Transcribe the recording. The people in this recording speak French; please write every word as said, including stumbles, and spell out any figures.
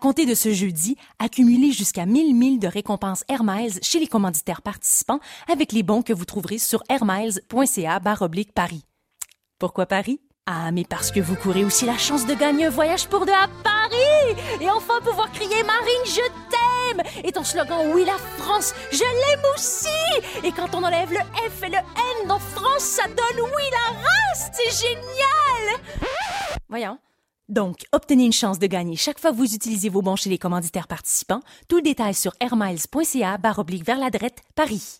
compter de ce jeudi, accumulez jusqu'à mille milles de récompenses Air Miles chez les commanditaires participants avec les bons que vous trouverez sur airmiles.ca barre oblique Paris. Pourquoi Paris? Ah, mais parce que vous courez aussi la chance de gagner un voyage pour deux à Paris! Et enfin pouvoir crier « Marine, je t'aime !» Et ton slogan « Oui, la France, je l'aime aussi !» Et quand on enlève le F et le N dans France, ça donne « Oui, la race !» C'est génial! Voyons. Donc, obtenez une chance de gagner chaque fois que vous utilisez vos bons chez les commanditaires participants. Tout le détail sur airmiles.ca barre oblique vers la drette Paris.